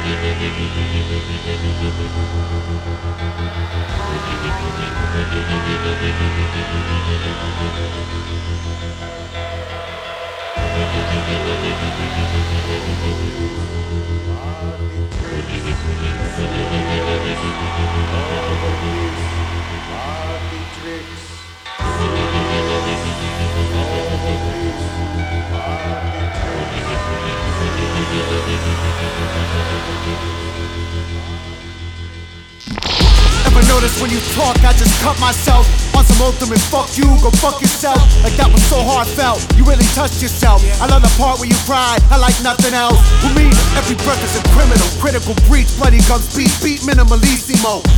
Ever notice when you talk, I just cut myself on some ultimate fuck you, go fuck yourself. Like that was so heartfelt, you really touched yourself. I love the part where you cried, I like nothing else. For me, every breath is a criminal, critical breach, bloody guns beat, beat minimalissimo.